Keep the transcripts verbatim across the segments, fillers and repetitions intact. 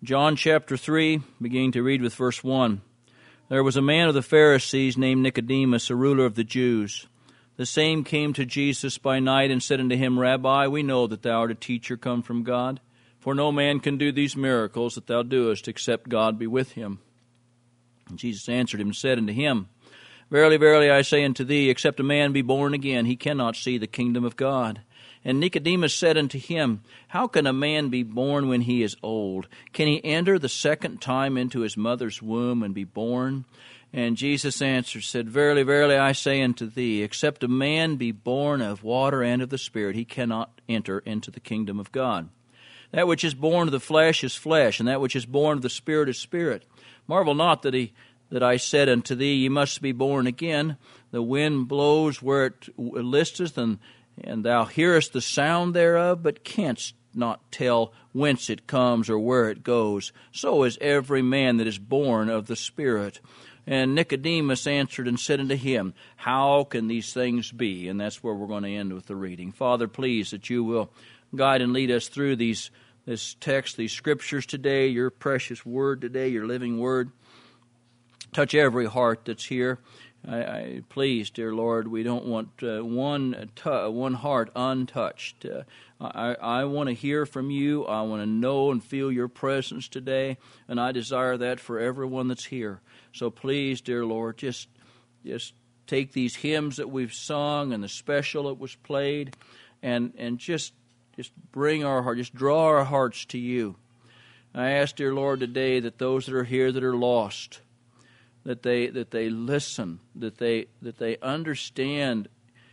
John chapter three, beginning to read with verse one. There was a man of the Pharisees named Nicodemus, a ruler of the Jews. The same came to Jesus by night and said unto him, Rabbi, we know that thou art a teacher come from God, for no man can do these miracles that thou doest, except God be with him. And Jesus answered him and said unto him, Verily, verily, I say unto thee, except a man be born again, he cannot see the kingdom of God. And Nicodemus said unto him, How can a man be born when he is old? Can he enter the second time into his mother's womb and be born? And Jesus answered, said, Verily, verily, I say unto thee, except a man be born of water and of the Spirit, he cannot enter into the kingdom of God. That which is born of the flesh is flesh, and that which is born of the Spirit is spirit. Marvel not that he that I said unto thee, Ye must be born again. The wind blows where it listeth, and And thou hearest the sound thereof, but canst not tell whence it comes or where it goes. So is every man that is born of the Spirit. And Nicodemus answered and said unto him, How can these things be? And that's where we're going to end with the reading. Father, please that you will guide and lead us through these this text, these scriptures today, your precious word today, your living word. Touch every heart that's here. I, I, please, dear Lord, we don't want uh, one tu- one heart untouched. Uh, I, I want to hear from you. I want to know and feel your presence today, and I desire that for everyone that's here. So please, dear Lord, just just take these hymns that we've sung and the special that was played, and and just just bring our heart, just draw our hearts to you. I ask, dear Lord, today that those that are here that are lost, that they that they listen, that they that they understand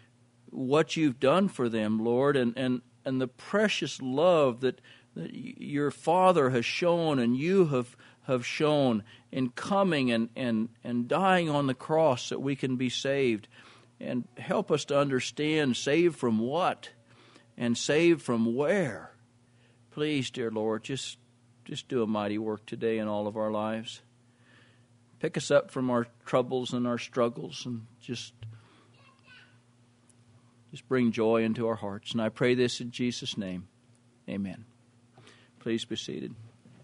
what you've done for them, Lord, and and, and the precious love that, that your Father has shown and you have have shown in coming and, and, and dying on the cross that we can be saved. And help us to understand, saved from what? And saved from where? Please, dear Lord, just just do a mighty work today in all of our lives. Pick us up from our troubles and our struggles and just, just bring joy into our hearts. And I pray this in Jesus' name. Amen. Please be seated.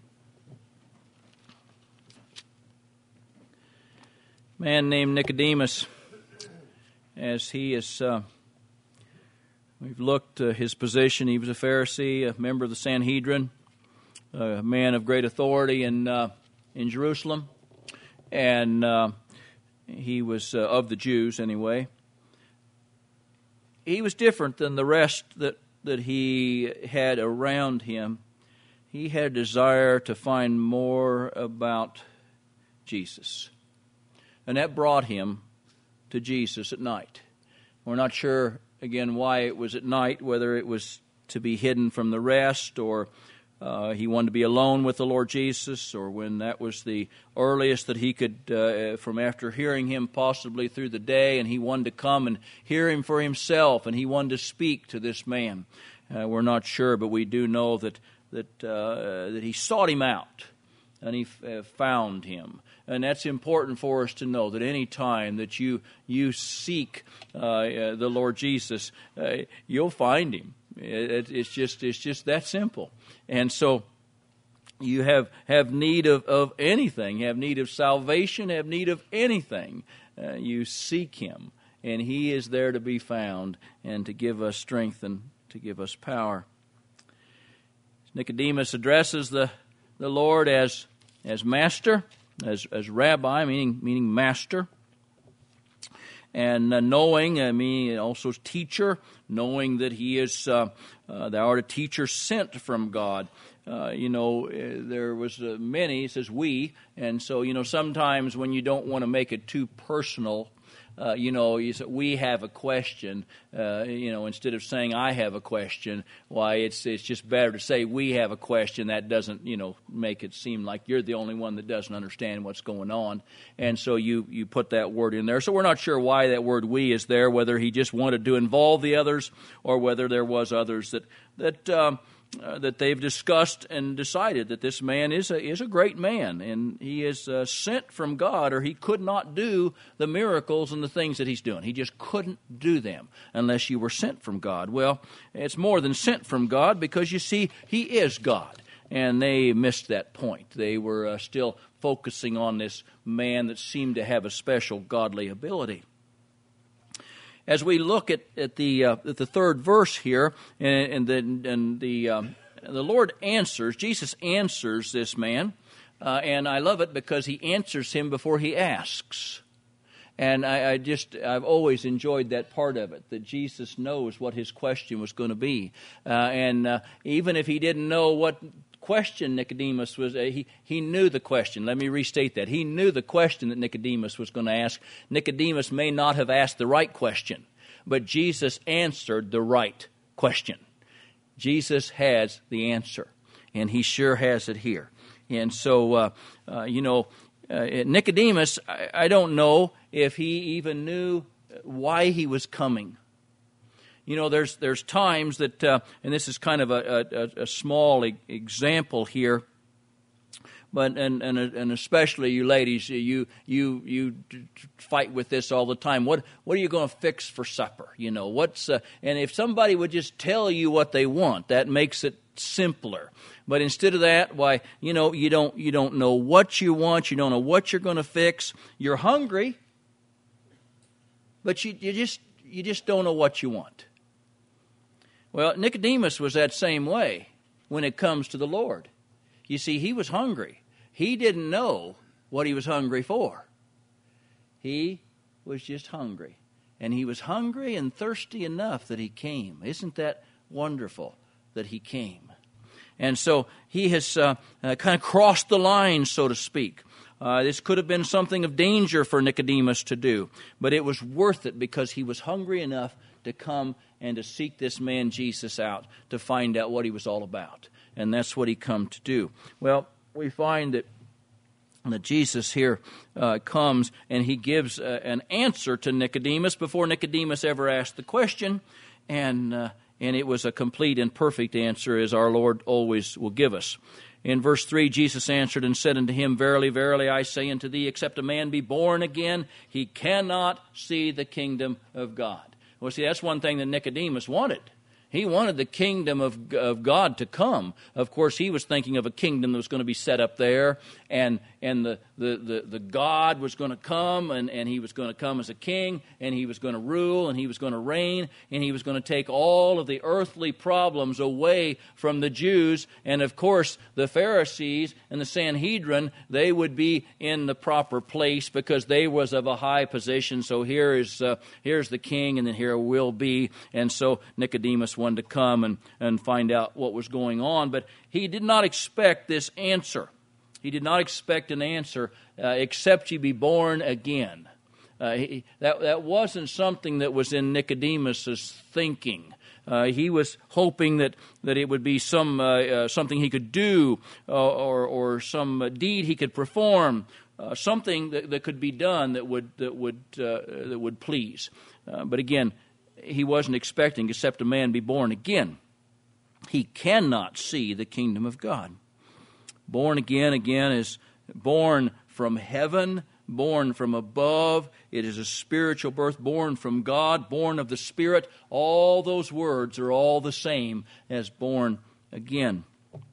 A man named Nicodemus, as he is, uh, we've looked at his position. He was a Pharisee, a member of the Sanhedrin, a man of great authority in, uh, in Jerusalem. And uh, he was uh, of the Jews anyway. He was different than the rest that, that he had around him. He had a desire to find more about Jesus. And that brought him to Jesus at night. We're not sure, again, why it was at night, whether it was to be hidden from the rest or Uh, he wanted to be alone with the Lord Jesus, or when that was the earliest that he could, uh, from after hearing him possibly through the day, and he wanted to come and hear him for himself, and he wanted to speak to this man. Uh, we're not sure, but we do know that that uh, that he sought him out, and he f- uh, found him. And that's important for us to know, that any time that you you seek uh, uh, the Lord Jesus, uh, you'll find him. It, it's just it's just that simple. And so you have have need of, of anything, have need of salvation, have need of anything. Uh, you seek him, and he is there to be found and to give us strength and to give us power. Nicodemus addresses the, the Lord as as master, as as rabbi, meaning meaning master. And uh, knowing, I mean, also teacher, knowing that he is, uh, uh, thou art a teacher sent from God. Uh, you know, uh, there was uh, many, it says we, and so, you know, sometimes when you don't want to make it too personal, uh, you know, you say, we have a question, uh, you know, instead of saying I have a question, why, it's it's just better to say we have a question. That doesn't, you know, make it seem like you're the only one that doesn't understand what's going on. And so you, you put that word in there. So we're not sure why that word we is there, whether he just wanted to involve the others or whether there was others that, that, um, Uh, that they've discussed and decided that this man is a, is a great man, and he is uh, sent from God, or he could not do the miracles and the things that he's doing. He just couldn't do them unless you were sent from God. Well, it's more than sent from God, because you see, he is God. and they missed that point. They were uh, still focusing on this man that seemed to have a special godly ability. As we look at, at the uh, at the third verse here, and, and the and the um, the Lord answers, Jesus answers this man, uh, and I love it because he answers him before he asks. And I, I just, I've always enjoyed that part of it, that Jesus knows what his question was going to be. Uh, and uh, even if he didn't know what question Nicodemus was, uh, he, he knew the question. Let me restate that. He knew the question that Nicodemus was going to ask. Nicodemus may not have asked the right question, but Jesus answered the right question. Jesus has the answer, and he sure has it here. And so, uh, uh, you know, uh, Nicodemus, I, I don't know if he even knew why he was coming. You know, there's there's times that, uh, and this is kind of a, a, a small e- example here, but and, and and especially you ladies, you you you fight with this all the time. What what are you going to fix for supper? You know, what's uh, and if somebody would just tell you what they want, that makes it simpler. But instead of that, why, you know, you don't you don't know what you want, you don't know what you're going to fix. You're hungry, but you you just you just don't know what you want. Well, Nicodemus was that same way when it comes to the Lord. You see, he was hungry. He didn't know what he was hungry for. He was just hungry. And he was hungry and thirsty enough that he came. Isn't that wonderful that he came? And so he has uh, uh, kind of crossed the line, so to speak. Uh, this could have been something of danger for Nicodemus to do, but it was worth it because he was hungry enough to come and to seek this man Jesus out to find out what he was all about. And that's what he come to do. Well, we find that, that Jesus here uh, comes and he gives uh, an answer to Nicodemus before Nicodemus ever asked the question, and uh, and it was a complete and perfect answer, as our Lord always will give us. In verse three, Jesus answered and said unto him, Verily, verily, I say unto thee, except a man be born again, he cannot see the kingdom of God. Well, see, that's one thing that Nicodemus wanted. He wanted the kingdom of, of God to come. Of course, he was thinking of a kingdom that was going to be set up there, and and the, the, the, the God was going to come, and, and he was going to come as a king, and he was going to rule, and he was going to reign, and he was going to take all of the earthly problems away from the Jews. And of course, the Pharisees and the Sanhedrin, they would be in the proper place because they was of a high position. So here is uh, here's the king, and then here will be. And so Nicodemus wanted to come and, and find out what was going on. But he did not expect this answer. He did not expect an answer, uh, except ye be born again. Uh, he, that, that wasn't something that was in Nicodemus's thinking. Uh, he was hoping that, that it would be some uh, uh, something he could do, uh, or or some deed he could perform, uh, something that, that could be done that would that would uh, that would please. Uh, but again, he wasn't expecting except a man be born again. He cannot see the kingdom of God. Born again, again, is born from heaven, born from above. It is a spiritual birth, born from God, born of the Spirit. All those words are all the same as born again.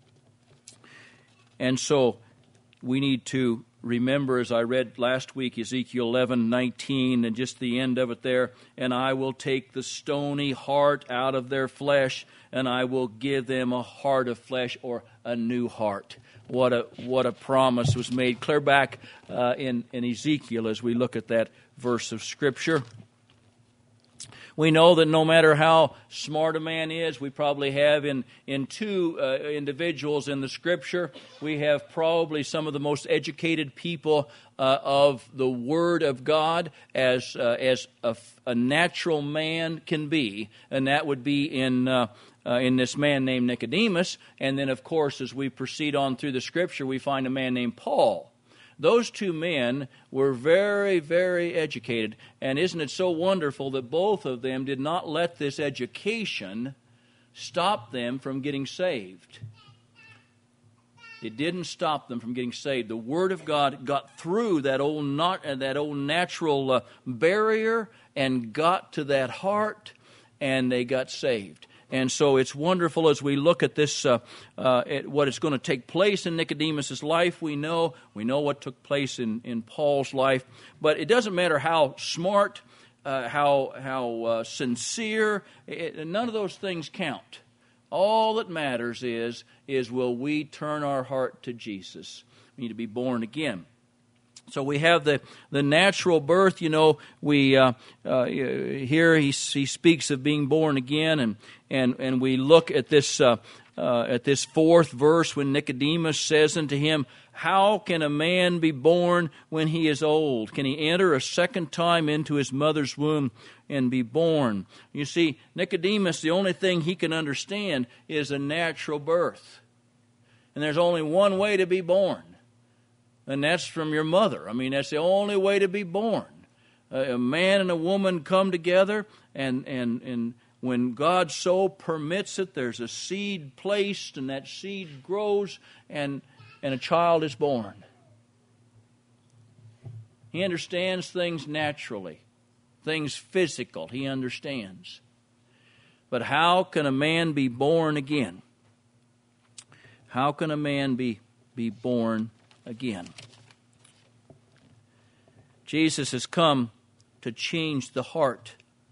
And so we need to remember, as I read last week, Ezekiel eleven nineteen, and just the end of it there, and I will take the stony heart out of their flesh, and I will give them a heart of flesh, or a new heart. What a what a promise was made clear back uh, in, in Ezekiel as we look at that verse of Scripture. We know that no matter how smart a man is, we probably have in, in two uh, individuals in the Scripture, we have probably some of the most educated people uh, of the Word of God as uh, as a, a natural man can be, and that would be in uh, uh, in this man named Nicodemus. And then, of course, as we proceed on through the Scripture, we find a man named Paul. Those two men were very, very educated. And isn't it so wonderful that both of them did not let this education stop them from getting saved? It didn't stop them from getting saved. The Word of God got through that old not, that old natural uh, barrier and got to that heart, and they got saved. And so it's wonderful as we look at this, uh, uh, at what is going to take place in Nicodemus' life. We know, we know what took place in, in Paul's life. But it doesn't matter how smart, uh, how, how uh, sincere, it, none of those things count. All that matters is, is will we turn our heart to Jesus? We need to be born again. So we have the, the natural birth. You know, we uh, uh, here he he speaks of being born again, and and and we look at this uh, uh, at this fourth verse when Nicodemus says unto him, "How can a man be born when he is old? Can he enter a second time into his mother's womb and be born?" You see, Nicodemus, the only thing he can understand is a natural birth, and there's only one way to be born. And that's from your mother. I mean, that's the only way to be born. A, a man and a woman come together, and, and, and when God so permits it, there's a seed placed, and that seed grows, and, and a child is born. He understands things naturally, things physical. He understands. But how can a man be born again? How can a man be, be born again? Jesus has come to change the heart.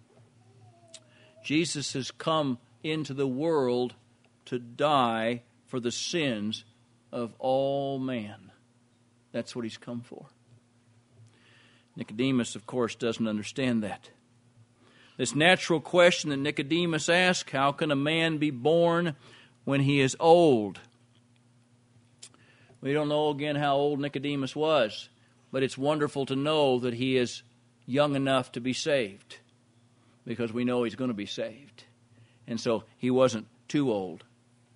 Jesus has come into the world to die for the sins of all man. That's what he's come for. Nicodemus, of course, doesn't understand that. This natural question that Nicodemus asks, how can a man be born when he is old? We don't know again how old Nicodemus was, but it's wonderful to know that he is young enough to be saved, because we know he's going to be saved. And so he wasn't too old.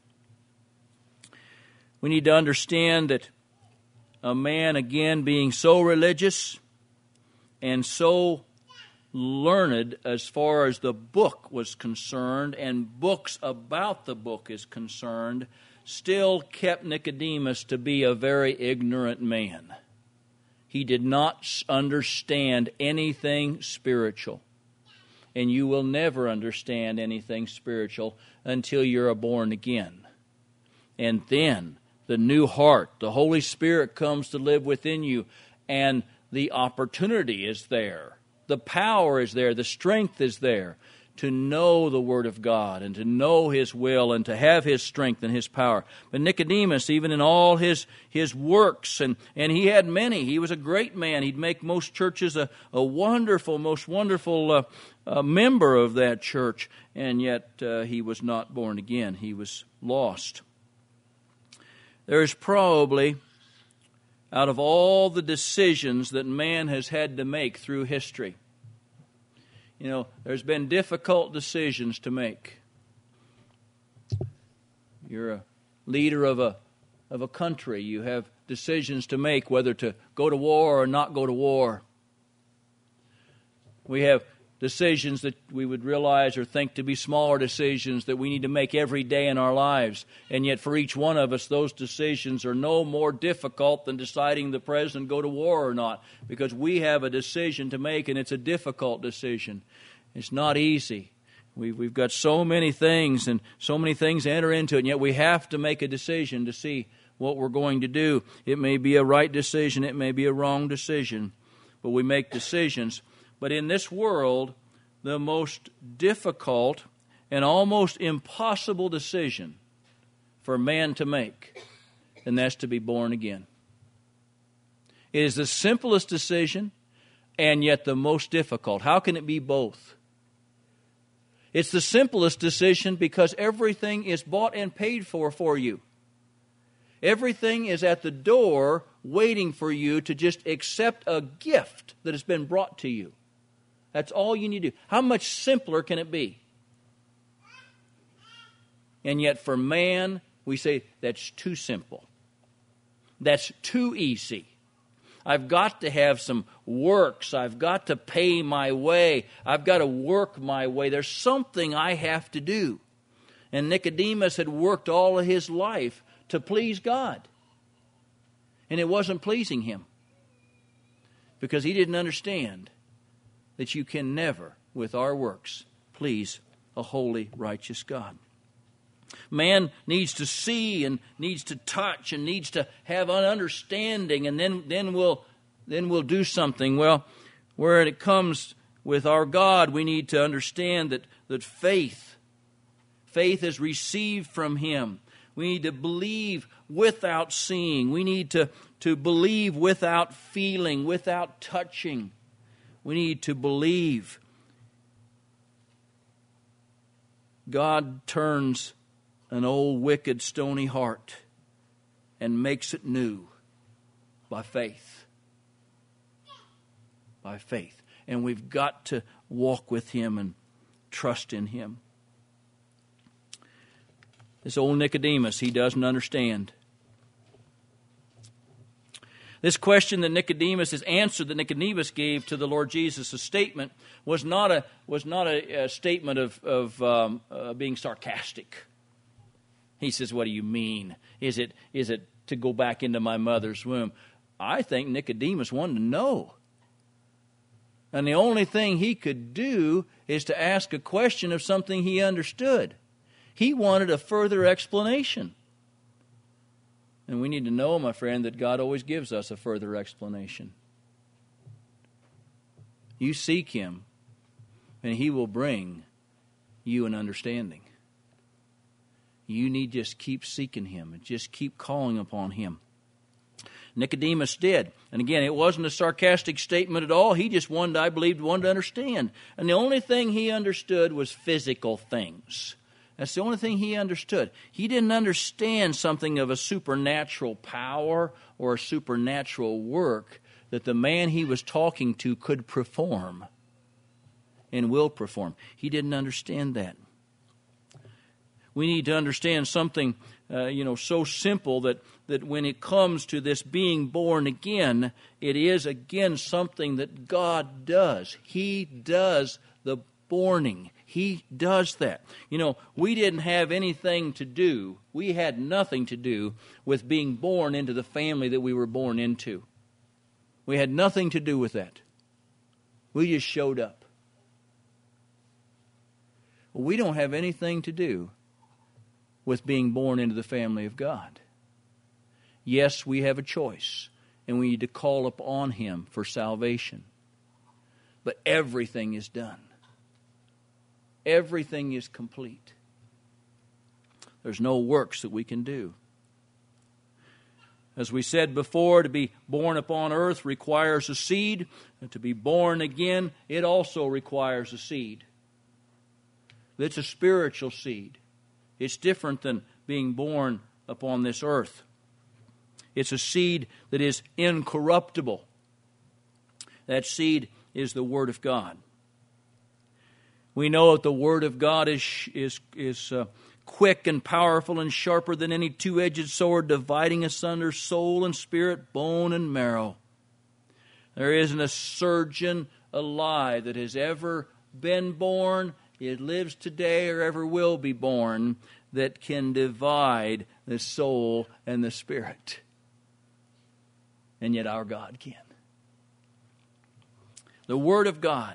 We need to understand that a man, again, being so religious and so learned as far as the book was concerned, and books about the book is concerned, still kept Nicodemus to be a very ignorant man. He did not understand anything spiritual. And you will never understand anything spiritual until you're born again. And then the new heart, the Holy Spirit comes to live within you, and the opportunity is there. The power is there. The strength is there to know the Word of God and to know His will and to have His strength and His power. But Nicodemus, even in all his his works, and, and he had many. He was a great man. He'd make most churches a, a wonderful, most wonderful uh, uh, member of that church, and yet uh, he was not born again. He was lost. There's probably, out of all the decisions that man has had to make through history, you know, there's been difficult decisions to make. You're a leader of a of a country. You have decisions to make whether to go to war or not go to war. We have decisions that we would realize or think to be smaller decisions that we need to make every day in our lives. And yet for each one of us, those decisions are no more difficult than deciding the president go to war or not, because we have a decision to make, and it's a difficult decision. It's not easy. We've, we've got so many things and so many things to enter into it, and yet we have to make a decision to see what we're going to do. It may be a right decision, it may be a wrong decision, but we make decisions. But in this world, the most difficult and almost impossible decision for man to make, and that's to be born again. It is the simplest decision, and yet the most difficult. How can it be both? It's the simplest decision because everything is bought and paid for for you. Everything is at the door waiting for you to just accept a gift that has been brought to you. That's all you need to do. How much simpler can it be? And yet for man, we say that's too simple. That's too easy. I've got to have some works. I've got to pay my way. I've got to work my way. There's something I have to do. And Nicodemus had worked all of his life to please God. And it wasn't pleasing him, because he didn't understand that you can never, with our works, please a holy, righteous God. Man needs to see and needs to touch and needs to have an understanding, and then, then we'll then we'll do something. Well, where it comes with our God, we need to understand that, that faith, faith is received from Him. We need to believe without seeing. We need to, to believe without feeling, without touching. We need to believe. God turns an old, wicked, stony heart and makes it new by faith. By faith. And we've got to walk with Him and trust in Him. This old Nicodemus, he doesn't understand. This question that Nicodemus, his answer that Nicodemus gave to the Lord Jesus' statement was not a was not a, a statement of of um, uh, being sarcastic. He says, "What do you mean? Is it is it to go back into my mother's womb?" I think Nicodemus wanted to know, and the only thing he could do is to ask a question of something he understood. He wanted a further explanation. And we need to know, my friend, that God always gives us a further explanation. You seek Him, and He will bring you an understanding. You need to just keep seeking Him and just keep calling upon Him. Nicodemus did. And again, it wasn't a sarcastic statement at all. He just wanted, I believe, wanted to understand. And the only thing he understood was physical things. That's the only thing he understood. He didn't understand something of a supernatural power or a supernatural work that the man he was talking to could perform and will perform. He didn't understand that. We need to understand something, uh, you know, so simple that, that when it comes to this being born again, it is again something that God does. He does the borning. He does that. You know, we didn't have anything to do. We had nothing to do with being born into the family that we were born into. We had nothing to do with that. We just showed up. Well, we don't have anything to do with being born into the family of God. Yes, we have a choice, and we need to call upon Him for salvation. But everything is done. Everything is complete. There's no works that we can do. As we said before, to be born upon earth requires a seed, and to be born again, it also requires a seed. It's a spiritual seed. It's different than being born upon this earth. It's a seed that is incorruptible. That seed is the Word of God. We know that the Word of God is is is uh, quick and powerful and sharper than any two-edged sword, dividing asunder soul and spirit, bone and marrow. There isn't a surgeon alive that has ever been born, it lives today, or ever will be born, that can divide the soul and the spirit. And yet our God can. The Word of God.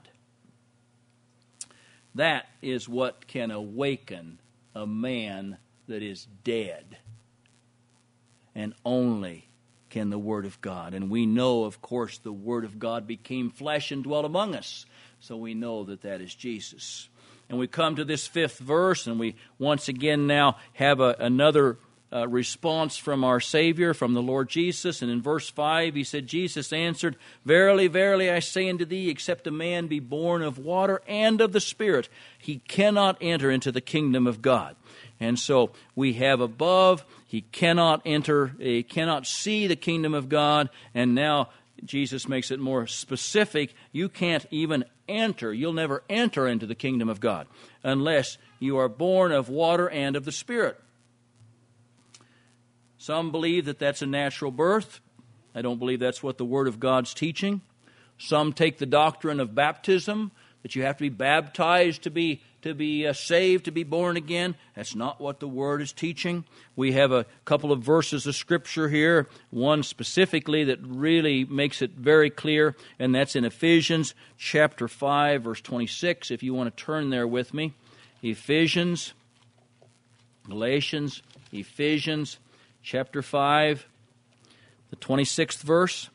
That is what can awaken a man that is dead. And only can the Word of God. And we know, of course, the Word of God became flesh and dwelt among us. So we know that that is Jesus. And we come to this fifth verse, and we once again now have a, another uh, response from our Savior, from the Lord Jesus. And in verse five, He said, Jesus answered, Verily, verily, I say unto thee, except a man be born of water and of the Spirit, he cannot enter into the kingdom of God. And so we have above, he cannot enter, he cannot see the kingdom of God. And now Jesus makes it more specific. You can't even enter. You'll never enter into the kingdom of God unless you are born of water and of the Spirit. Some believe that that's a natural birth. I don't believe that's what the Word of God's teaching. Some take the doctrine of baptism, that you have to be baptized to be to be uh, saved, to be born again. That's not what the Word is teaching. We have a couple of verses of Scripture here, one specifically that really makes it very clear, and that's in Ephesians chapter five, verse twenty-six, if you want to turn there with me. Ephesians, Galatians, Ephesians, chapter five, the twenty-sixth verse.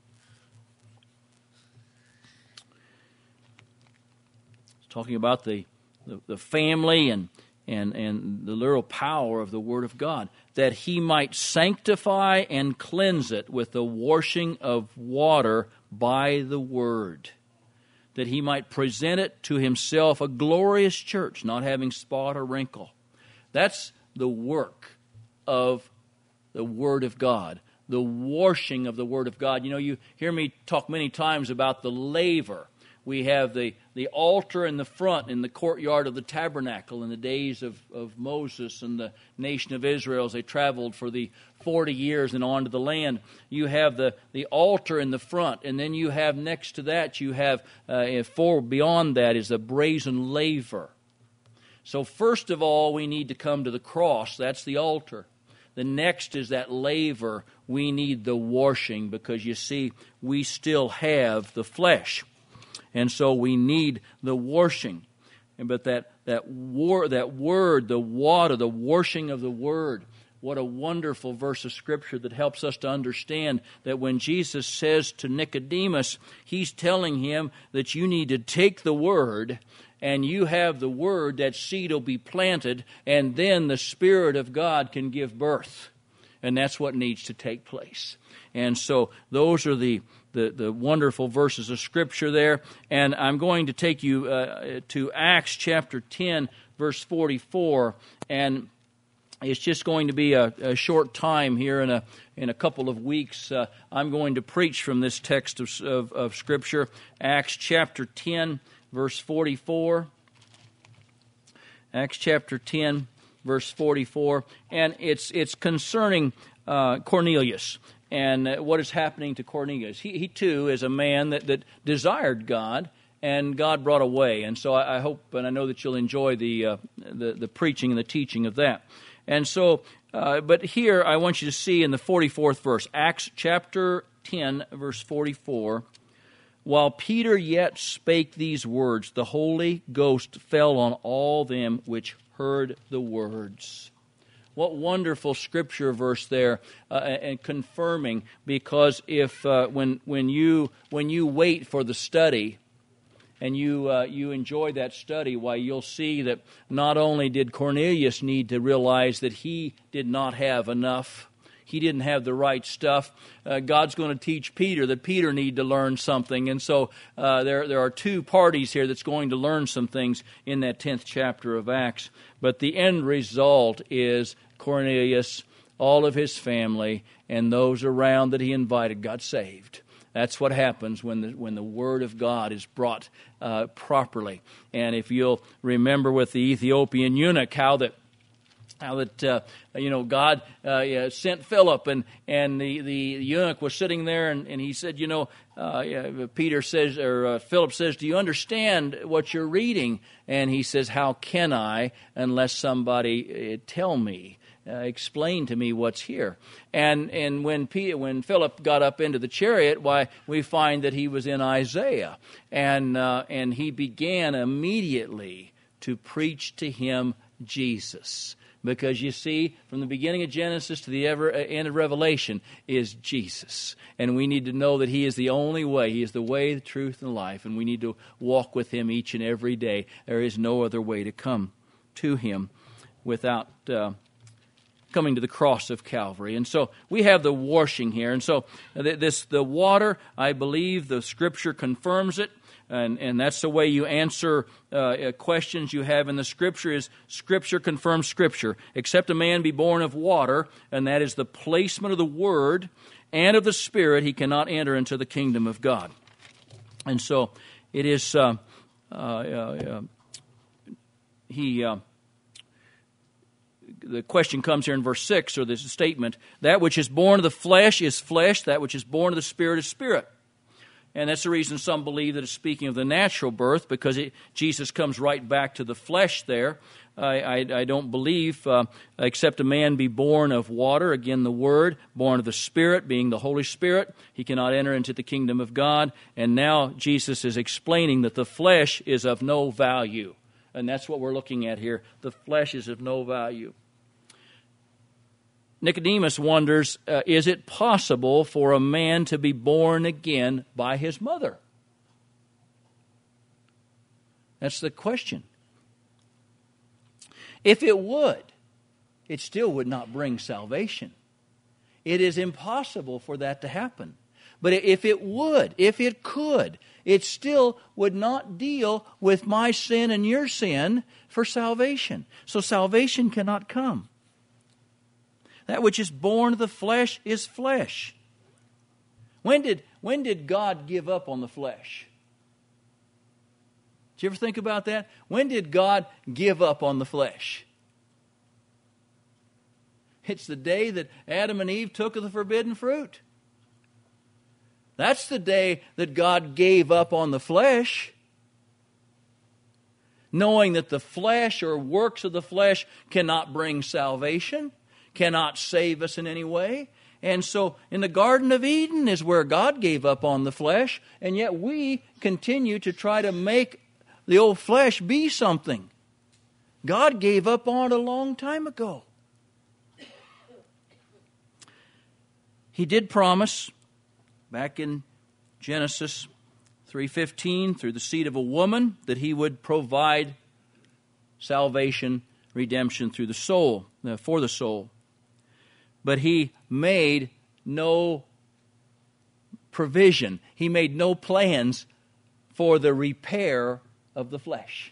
It's talking about the, the, the family and, and, and the literal power of the Word of God, that he might sanctify and cleanse it with the washing of water by the Word, that he might present it to himself a glorious church, not having spot or wrinkle. That's the work of the Word of God, the washing of the Word of God. You know, you hear me talk many times about the laver. We have the, the altar in the front in the courtyard of the tabernacle in the days of, of Moses and the nation of Israel as they traveled for the forty years and on to the land. You have the, the altar in the front, and then you have next to that, you have, uh, for beyond that is the brazen laver. So first of all, we need to come to the cross. That's the altar. The next is that laver. We need the washing because, you see, we still have the flesh. And so we need the washing. But that that war, that word, the water, the washing of the Word, what a wonderful verse of Scripture that helps us to understand that when Jesus says to Nicodemus, he's telling him that you need to take the Word, and you have the Word, that seed will be planted, and then the Spirit of God can give birth. And that's what needs to take place. And so those are the The, the wonderful verses of Scripture there. And I'm going to take you uh, to Acts chapter ten, verse forty-four. And it's just going to be a, a short time here in a in a couple of weeks. Uh, I'm going to preach from this text of, of, of Scripture. Acts chapter ten, verse forty-four. Acts chapter ten, verse forty-four. And it's, it's concerning uh, Cornelius. And what is happening to Cornelius. He, he too is a man that, that desired God, and God brought away. And so I, I hope and I know that you'll enjoy the, uh, the the preaching and the teaching of that. And so, uh, but here I want you to see in the forty-fourth verse, Acts chapter ten, verse forty-four, while Peter yet spake these words, the Holy Ghost fell on all them which heard the words. What wonderful Scripture verse there, uh, and confirming, because if uh, when when you when you wait for the study, and you uh, you enjoy that study, why you'll see that not only did Cornelius need to realize that he did not have enough, he didn't have the right stuff. Uh, God's going to teach Peter that Peter need to learn something, and so uh, there there are two parties here that's going to learn some things in that tenth chapter of Acts. But the end result is Cornelius, all of his family, and those around that he invited got saved. That's what happens when the when the Word of God is brought uh, properly. And if you'll remember with the Ethiopian eunuch, how that how that uh, you know God uh, yeah, sent Philip, and and the, the eunuch was sitting there, and, and he said, you know, uh, yeah, Peter says, or uh, Philip says, do you understand what you're reading? And he says, how can I unless somebody uh, tell me? Uh, explain to me what's here. And and when P, when Philip got up into the chariot, why we find that he was in Isaiah, and uh, and he began immediately to preach to him Jesus, because you see, from the beginning of Genesis to the ever, uh, end of Revelation is Jesus, and we need to know that He is the only way. He is the way, the truth, and the life, and we need to walk with Him each and every day. There is no other way to come to Him without Uh, coming to the cross of Calvary. And so we have the washing here. And so this the water, I believe the Scripture confirms it. And, and that's the way you answer uh, questions you have in the Scripture is Scripture confirms Scripture. Except a man be born of water, and that is the placement of the Word and of the Spirit, he cannot enter into the kingdom of God. And so it is, uh, uh, uh, he... Uh, The question comes here in verse six, or this statement, that which is born of the flesh is flesh, that which is born of the Spirit is spirit. And that's the reason some believe that it's speaking of the natural birth, because it, Jesus comes right back to the flesh there. I, I, I don't believe, uh, except a man be born of water, again the Word, born of the Spirit, being the Holy Spirit, he cannot enter into the kingdom of God. And now Jesus is explaining that the flesh is of no value. And that's what we're looking at here. The flesh is of no value. Nicodemus wonders, uh, is it possible for a man to be born again by his mother? That's the question. If it would, it still would not bring salvation. It is impossible for that to happen. But if it would, if it could, it still would not deal with my sin and your sin for salvation. So salvation cannot come. That which is born of the flesh is flesh. When did, when did God give up on the flesh? Did you ever think about that? When did God give up on the flesh? It's the day that Adam and Eve took of the forbidden fruit. That's the day that God gave up on the flesh, knowing that the flesh or works of the flesh cannot bring salvation, cannot save us in any way. And so in the Garden of Eden is where God gave up on the flesh, and yet we continue to try to make the old flesh be something. God gave up on it a long time ago. He did promise back in Genesis three fifteen, through the seed of a woman, that He would provide salvation, redemption through the soul, uh, for the soul. But He made no provision. He made no plans for the repair of the flesh.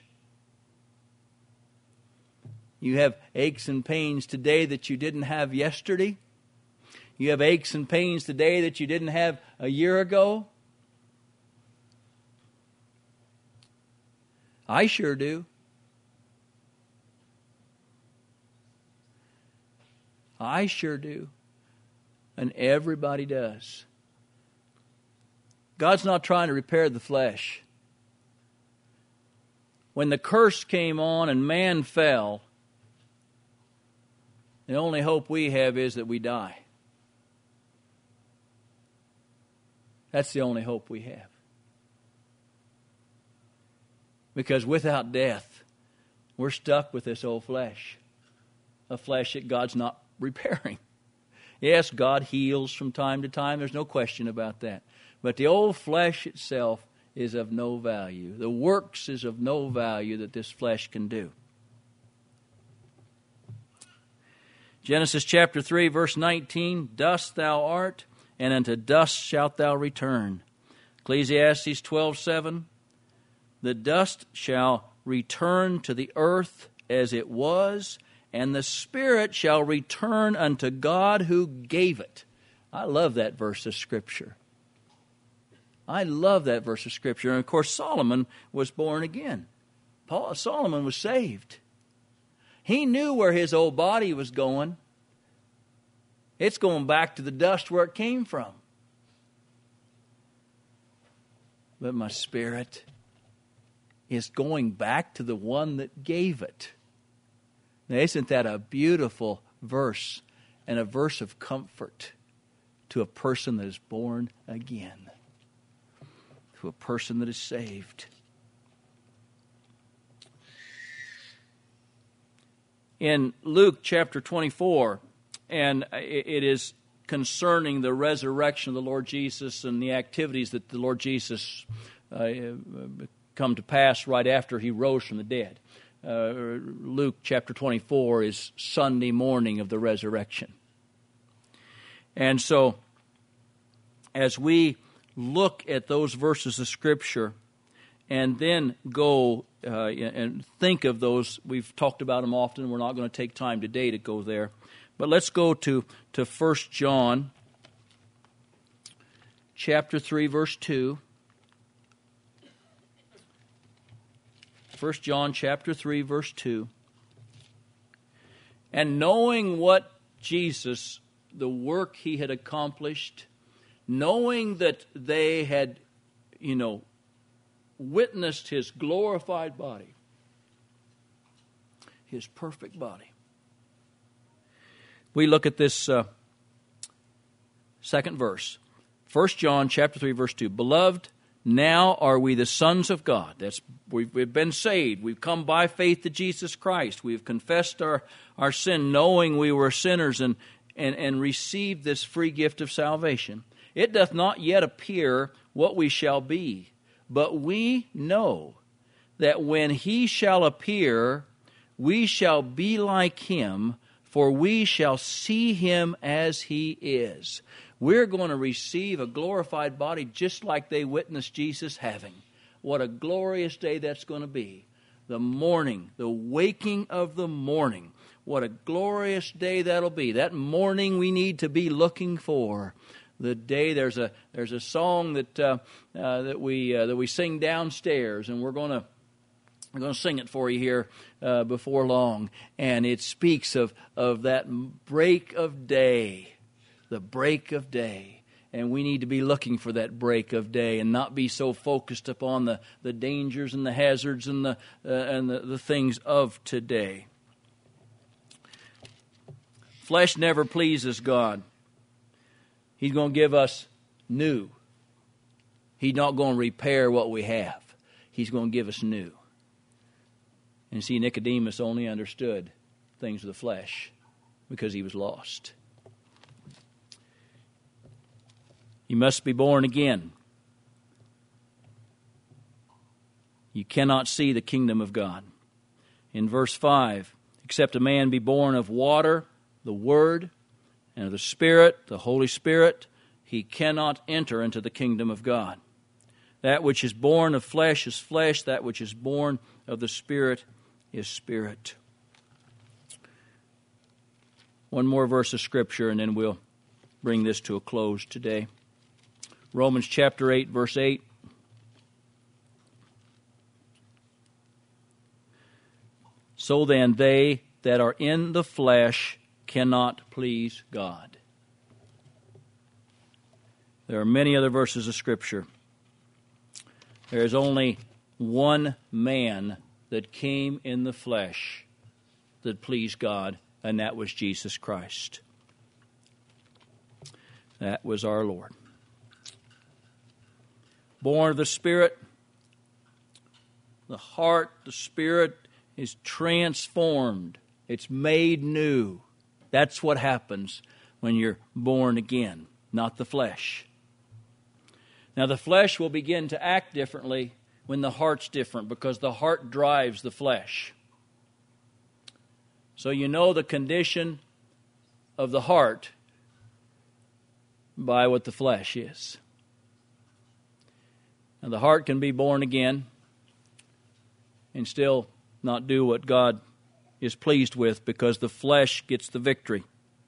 You have aches and pains today that you didn't have yesterday. You have aches and pains today that you didn't have a year ago. I sure do. I sure do. And everybody does. God's not trying to repair the flesh. When the curse came on and man fell, the only hope we have is that we die. That's the only hope we have. Because without death, we're stuck with this old flesh. A flesh that God's not repairing. Yes, God heals from time to time. There's no question about that. But the old flesh itself is of no value. The works is of no value that this flesh can do. Genesis chapter three, verse nineteen, dust thou art, and unto dust shalt thou return. Ecclesiastes twelve seven, the dust shall return to the earth as it was, and the spirit shall return unto God who gave it. I love that verse of Scripture. I love that verse of Scripture. And of course, Solomon was born again. Paul, Solomon was saved. He knew where his old body was going. It's going back to the dust where it came from. But my spirit is going back to the one that gave it. Now, isn't that a beautiful verse and a verse of comfort to a person that is born again, to a person that is saved? In Luke chapter twenty-four, and it is concerning the resurrection of the Lord Jesus and the activities that the Lord Jesus uh, come to pass right after He rose from the dead. Uh, Luke chapter twenty-four is Sunday morning of the resurrection. And so, as we look at those verses of Scripture and then go uh, and think of those, we've talked about them often, we're not going to take time today to go there, but let's go to, to First John chapter three, verse two. First John chapter three, verse two. And knowing what Jesus, the work He had accomplished, knowing that they had, you know, witnessed His glorified body, His perfect body. We look at this uh, second verse. First John chapter three, verse two. Beloved, Now are we the sons of God. That's we've, we've been saved. We've come by faith to Jesus Christ. We've confessed our, our sin, knowing we were sinners, and, and, and received this free gift of salvation. It doth not yet appear what we shall be, but we know that when he shall appear, we shall be like him, for we shall see him as he is. We're going to receive a glorified body just like they witnessed Jesus having. What a glorious day that's going to be. The morning, the waking of the morning. What a glorious day that'll be. That morning we need to be looking for. The day there's a there's a song that uh, uh, that we uh, that we sing downstairs, and we're going to we're going to sing it for you here uh, before long. And it speaks of of that break of day. The break of day. And we need to be looking for that break of day and not be so focused upon the, the dangers and the hazards and the uh, and the, the things of today. Flesh never pleases God. He's going to give us new. He's not going to repair what we have. He's going to give us new. And see, Nicodemus only understood things of the flesh because he was lost. You must be born again. You cannot see the kingdom of God. In verse five, except a man be born of water, the Word, and of the Spirit, the Holy Spirit, he cannot enter into the kingdom of God. That which is born of flesh is flesh, that which is born of the Spirit is spirit. One more verse of Scripture, and then we'll bring this to a close today. Romans chapter eight, verse eight. So then they that are in the flesh cannot please God. There are many other verses of Scripture. There is only one man that came in the flesh that pleased God, and that was Jesus Christ. That was our Lord. Born of the Spirit, the heart, the Spirit is transformed. It's made new. That's what happens when you're born again, not the flesh. Now, the flesh will begin to act differently when the heart's different, because the heart drives the flesh. So you know the condition of the heart by what the flesh is. Now, the heart can be born again and still not do what God is pleased with, because the flesh gets the victory.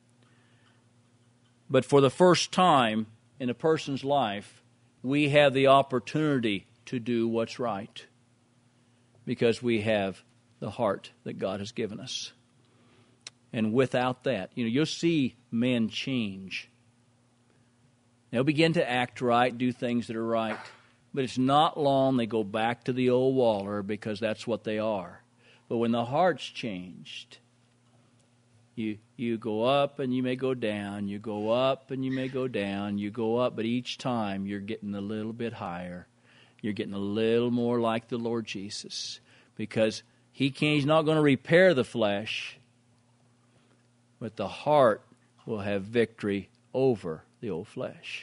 But for the first time in a person's life, we have the opportunity to do what's right, because we have the heart that God has given us. And without that, you know, you'll see men change. They'll begin to act right, do things that are right. But it's not long they go back to the old waller, because that's what they are. But when the heart's changed, you you go up and you may go down, you go up and you may go down, you go up, but each time you're getting a little bit higher. You're getting a little more like the Lord Jesus, because he can't, he's not going to repair the flesh, but the heart will have victory over the old flesh.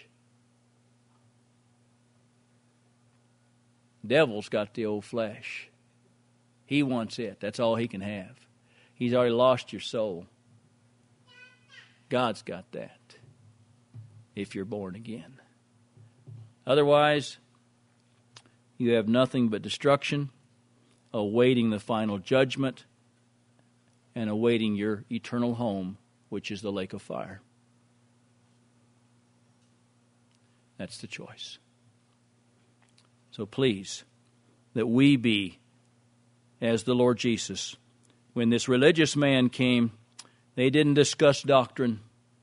The devil's got the old flesh. He wants it. That's all he can have. He's already lost your soul. God's got that, if you're born again. Otherwise, you have nothing but destruction, awaiting the final judgment, and awaiting your eternal home, which is the lake of fire. That's the choice. So please, that we be as the Lord Jesus. When this religious man came, they didn't discuss doctrine.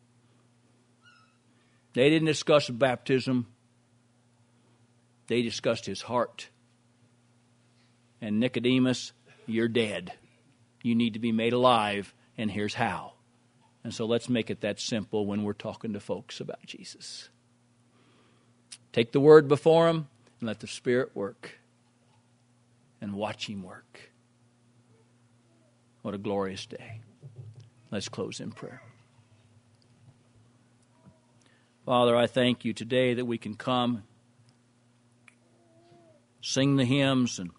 They didn't discuss baptism. They discussed his heart. And Nicodemus, you're dead. You need to be made alive, and here's how. And so let's make it that simple when we're talking to folks about Jesus. Take the word before them. And let the Spirit work. And watch Him work. What a glorious day. Let's close in prayer. Father, I thank You today that we can come, sing the hymns, and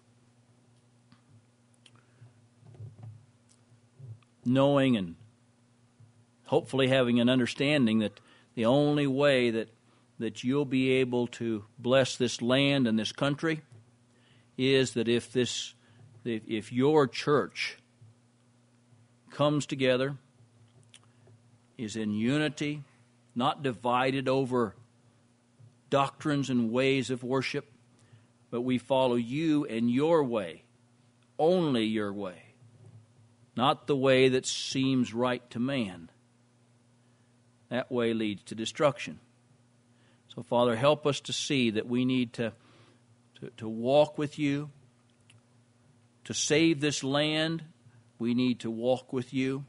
knowing and hopefully having an understanding that the only way that, that You'll be able to bless this land and this country is that if this, if, if Your church comes together, is in unity, not divided over doctrines and ways of worship, but we follow You and Your way, only Your way, not the way that seems right to man. That way leads to destruction. So, Father, help us to see that we need to, to, to walk with You. To save this land, we need to walk with You.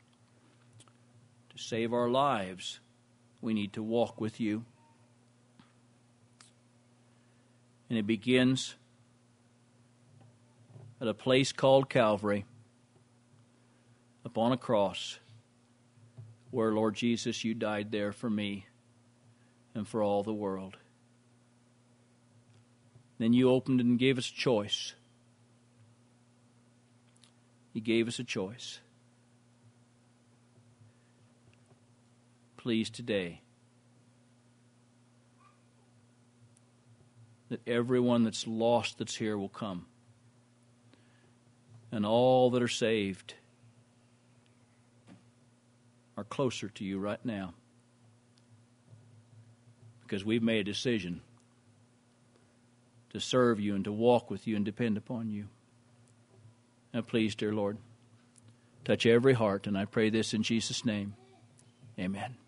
To save our lives, we need to walk with You. And it begins at a place called Calvary, upon a cross, where, Lord Jesus, You died there for me and for all the world. Then You opened and gave us a choice. You gave us a choice. Please today, that everyone that's lost that's here will come. And all that are saved are closer to You right now. Because we've made a decision to serve You and to walk with You and depend upon You. Now please, dear Lord, touch every heart, and I pray this in Jesus' name. Amen.